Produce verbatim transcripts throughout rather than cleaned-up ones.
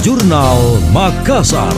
Jurnal Makassar.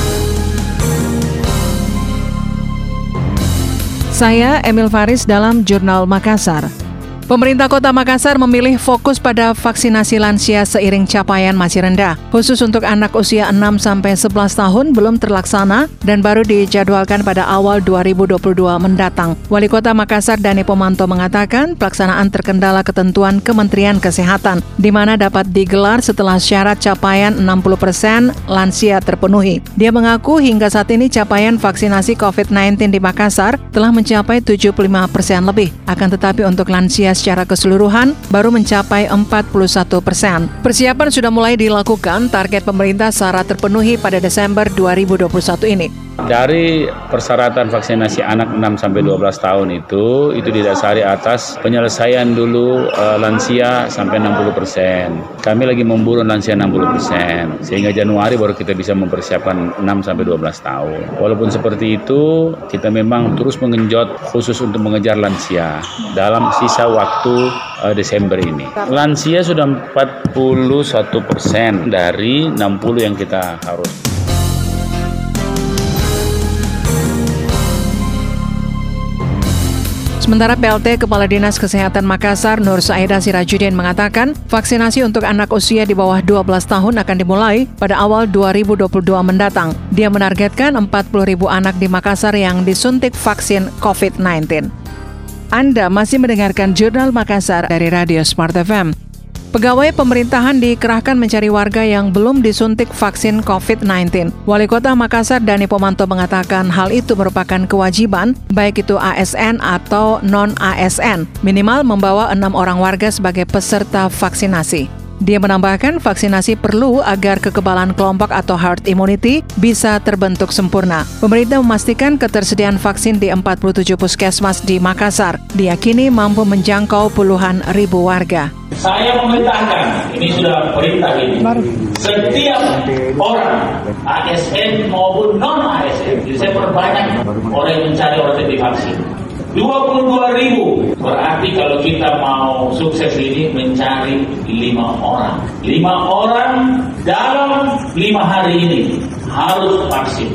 Saya Emil Faris dalam Jurnal Makassar. Pemerintah Kota Makassar memilih fokus pada vaksinasi lansia seiring capaian masih rendah. Khusus untuk anak usia enam sampai sebelas tahun belum terlaksana dan baru dijadwalkan pada awal dua ribu dua puluh dua mendatang. Wali Kota Makassar Dani Pomanto mengatakan pelaksanaan terkendala ketentuan Kementerian Kesehatan, di mana dapat digelar setelah syarat capaian enam puluh persen lansia terpenuhi. Dia mengaku hingga saat ini capaian vaksinasi covid sembilan belas di Makassar telah mencapai tujuh puluh lima persen lebih. Akan tetapi untuk lansia secara keseluruhan baru mencapai empat puluh satu persen. Persiapan sudah mulai dilakukan, target pemerintah syarat terpenuhi pada Desember dua ribu dua puluh satu ini. Dari persyaratan vaksinasi anak enam sampai dua belas tahun itu, itu didasari atas penyelesaian dulu uh, lansia sampai enam puluh persen. Kami lagi memburu lansia enam puluh persen, sehingga Januari baru kita bisa mempersiapkan enam sampai dua belas tahun. Walaupun seperti itu, kita memang terus mengenjot khusus untuk mengejar lansia dalam sisa waktu uh, Desember ini. Lansia sudah empat puluh satu persen dari enam puluh yang kita harus. Sementara P L T Kepala Dinas Kesehatan Makassar Nur Saida Sirajudin mengatakan vaksinasi untuk anak usia di bawah dua belas tahun akan dimulai pada awal dua ribu dua puluh dua mendatang. Dia menargetkan empat puluh ribu anak di Makassar yang disuntik vaksin covid sembilan belas. Anda masih mendengarkan Jurnal Makassar dari Radio Smart F M. Pegawai pemerintahan dikerahkan mencari warga yang belum disuntik vaksin covid sembilan belas. Wali Kota Makassar Dani Pomanto mengatakan hal itu merupakan kewajiban, baik itu A S N atau non-A S N, minimal membawa enam orang warga sebagai peserta vaksinasi. Dia menambahkan vaksinasi perlu agar kekebalan kelompok atau herd immunity bisa terbentuk sempurna. Pemerintah memastikan ketersediaan vaksin di empat puluh tujuh puskesmas di Makassar diyakini mampu menjangkau puluhan ribu warga. Saya memerintahkan, ini sudah perintah ini, setiap orang A S N maupun non-A S N, jadi saya perbanyak orang yang mencari orang yang divaksin. dua puluh dua ribu, berarti kalau kita mau sukses ini mencari lima orang. lima orang dalam lima hari ini harus vaksin.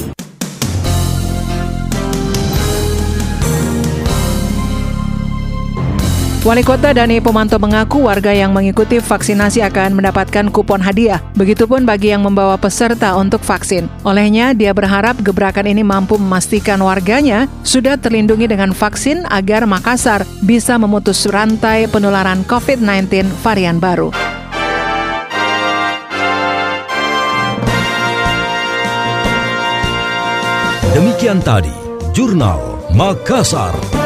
Wali Kota Dani Pomanto mengaku warga yang mengikuti vaksinasi akan mendapatkan kupon hadiah. Begitupun bagi yang membawa peserta untuk vaksin. Olehnya, dia berharap gebrakan ini mampu memastikan warganya sudah terlindungi dengan vaksin agar Makassar bisa memutus rantai penularan covid sembilan belas varian baru. Demikian tadi Jurnal Makassar.